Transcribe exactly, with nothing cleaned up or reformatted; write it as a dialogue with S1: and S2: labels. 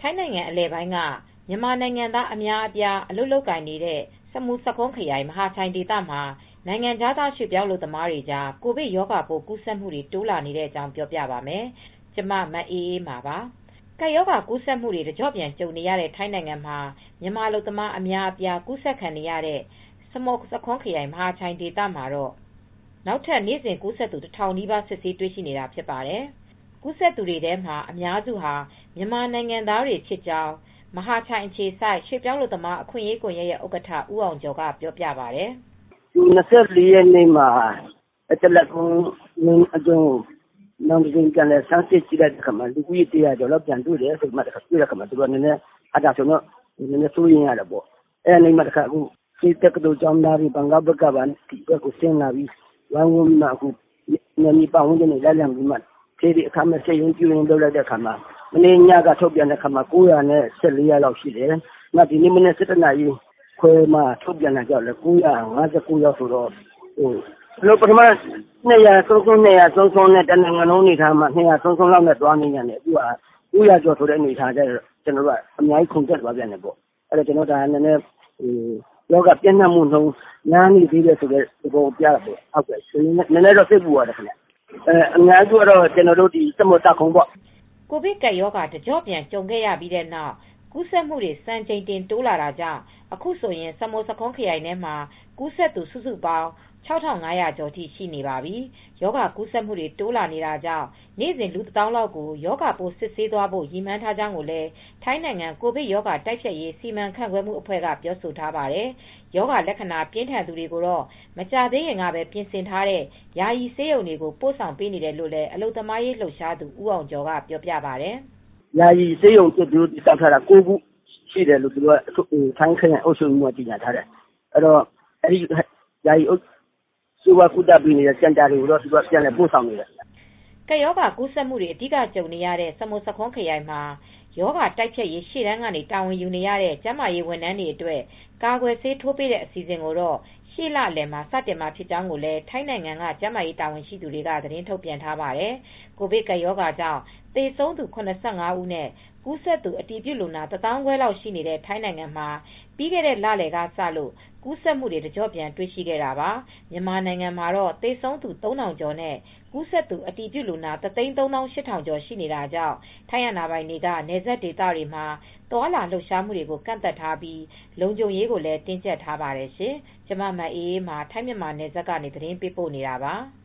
S1: ထိုင်းနိုင်ငံအလယ်ပိုင်းကမြန်မာနိုင်ငံသားအများအပြားအလုပ်လုပ်ကိုင်နေတဲ့စမုဆာခွန်းခရိုင်မဟာချိုင်ဒေသမှာနိုင်ငံခြားသားရွှေ့ပြောင်းအလုပ်သမားတွေကြားကိုဗစ်ရောဂါပိုးကူးစက်မှုတွေတိုးလာနေတဲ့အကြောင်းပြောပြပါမယ်။ကျမမအေးအေးမာပါ။ကပ်ရောဂါကူးစက်မှုတွေတကျော့ပြန်ကြုံနေရတဲ့ထိုင်းနိုင်ငံမှာမြန်မာအလုပ်သမားအများအပြားကူးစက်ခံနေရတဲ့စမုဆာခွန်းခရိုင်မဟာချိုင်ဒေသမှာတော့နောက်ထပ်နေ့စဉ်ကူးစက်သူတစ်ထောင်နီးပါးစစ်ဆေးတွေ့ရှိနေတာဖြစ်ပါတယ်။ကူးစက်သူတွေထဲမှာအများစုဟာမြန်မာနိုင်ငံသားတွေဖြစ်ကြောင်းမဟာချိုင်အခြေစိုက်ရွှေ့ပြောင်းအလုပ်သမားအခွင့်အရေးကွန်ရက်ရဲ့ဥက္ကဋ္ဌဦးအောင်ကျော်ကပြောပြပါတယ်
S2: ။၂၄ရက်နေ့မှာတလက်ကုန်းအကျုံးနောက်တစ်ကြိမ်ပြန်လည်ဆန်းစစ်ကြည့်တဲ့အခါမှာလူဦးရေတရာကျော်လောက်ပြန်တွေ့တယ်ဆိုမှတွေ့တဲ့အခါမှာသူကနည်းနည်းအားဒါဆိုတော့နည်းနည်းစိုးရင်ရတယ်ပေါ့။အဲ့ဒီနေ့မှတစ်ခါအခုစိတ်တက္ကသိုလ်ကျောင်းသားတွေဘန်ကောက်ဘက်ကပါဒီဘက်ကိုဆင်းလာပြီးဝိုင်းဝန်းမှအခုနယ်မြေပတ်ဝန်းကျင်တွေလက်လံပြီးမှဖြည်းဖြည်းအခါမဲ့စိတ်ရင်းပြင်းလုပ်လိုက်တဲ့အခါမှာမနေ့ညကထုတ်ပြန်တဲ့အခါမှာကိုးရာနဲ့ဆယ့်လေးရာလောက်ရှိတယ်။နောက်ဒီနေ့မနေ့၁၁နာရီခွဲမှာထုတ်ပြန်လာကြတယ်ကိုးရာ၅၉ယောက်ဆိုတော့ဟိုလို့ပထမနှစ်ရာသုံးဆုံးနှစ်ရာသုံးဆုံးနဲ့တနိုင်ငံလုံးနေထားမှာနှစ်ရာသုံးဆုံးလောက်နဲ့သွားနေရတယ်အခုကကိုးရာကျော်ဆိုတဲ့အနေထားကျတော့ကျွန်တော်တို့ကအများကြီးခုန်တက်သွားပြန်တယ်ပေါ့အဲ့တော့ကျွန်တော်ဒါနည်းနည်းဟိုယောဂပြန့်နှံ့မှုနှုန်းများနေသေးတယ်ဆိုတဲ့သဘောပြတာပေါ့ဟုတ်ကဲ့နည်းနည်းတော့စိတ်ပူရတယ်ခင်ဗျအဲအများစုကတော့ကျွန်တော်တို့ဒီစမုတ်တာခုံပေါ့
S1: ကိုဗစ်ကပ်ရောဂါတကြော့ပြန်ကြုံခဲ့ရပြီးတဲ့နောက်ကူးစက်မှုတွေစံချိန်တင်တိုးလာတာကြောင့်အခုဆိုရင်စမုဆာခွန်းခရိုင်ထဲမှာကူးစက်သူစုစုပေါင်းခြောက်ထောင်ငါးရာကျော်ထိရှိနေပါပြီ။ရောဂါကူးစက်မှုတွေတိုးလာနေတာကြောင့်နေ့စဉ်လူတစ်သောင်းလောက်ကိုရောဂါပိုးစစ်ဆေးသွားဖို့ရည်မှန်းထားကြောင်းကိုလည်းထိုင်းနိုင်ငံကိုဗစ်ရောဂါတိုက်ဖျက်ရေးစီမံခန့်ခွဲမှုအဖွဲ့ကပြောဆိုထားပါတယ်။ရောဂါလက္ခဏာပြင်းထန်သူတွေကိုတော့မကြသေးခင်ကပဲပြင်ဆင်ထားတဲ့ယာယီဆေးရုံတွေကိုပို့ဆောင်ပေးနေတယ်လို့လည်းအလုပ်သမားရေးလှုပ်ရှားသူဦးအောင်ကျော်ကပြောပြပါတယ်
S2: ။ယာယီဆေးရုံသူတို့တောက်ထားတာကိုခုရှိတယ်လို့သူတို့ကထိုင်းခရိုင်အုပ်ချုပ်မှုကကြေညာထားတယ်။အဲ့တော့အဲ့ဒီယာယီစေဝါကုသပေးနေတဲ့စင်တာတွေကိုတော့သူကပြန်လည်ပို့ဆောင်နေတယ်
S1: ။ကပ်ရောဂါကူးစက်မှုတွေအဓိကကြုံနေရတဲ့စမုဆာခွန်းခရိုင်မှာရောဂါတိုက်ဖျက်ရေးရှေ့တန်းကနေတာဝန်ယူနေရတဲ့ကျန်းမာရေးဝန်ထမ်းတွေအတွက်ကာကွယ်ဆေးထိုးပေးတဲ့အစီအစဉ်ကိုတော့ရှေ့လလယ်မှာစတင်မှာဖြစ်ကြောင်းကိုလည်းထိုင်းနိုင်ငံကကျန်းမာရေးတာဝန်ရှိသူတွေကသတင်းထုတ်ပြန်ထားပါတယ်။ကိုဗစ်ကပ်ရောဂါကြောင့်သေဆုံးသူ၇၅ဦးနဲ့ကူးစက်သူအတည်ပြုလူနာတစ်သောင်းခွဲလောက်ရှိနေတဲ့ထိုင်းနိုင်ငံမှာပြီးခဲ့တဲ့လလယ်ကစလို့ကူးစက်မှုတွေတကျော့ပြန်တွေ့ရှိခဲ့တာပါ။မြန်မာနိုင်ငံမှာတော့သေဆုံးသူသုံးထောင်ကျော်နဲ့ကူးစက်သူအတည်ပြုလူနာတစ်သိန်းသုံးသောင်းရှစ်ထောင်ကျော်ရှိနေတာကြောင့်ထိုင်းအာဏာပိုင်တွေကနယ်စပ်ဒေသတွေမှာသွာလာလှုပ်ရှားမှုတွေကိုကန့်သတ်ထားပြီးလုံခြုံရေးကိုလည်းတင်းကျပ်ထားပါတယ်ရှင်။ကျမမအေးအေးမာထိုင်းမြန်မာနယ်စပ်ကနေသတင်းပေးပို့နေတာပါ။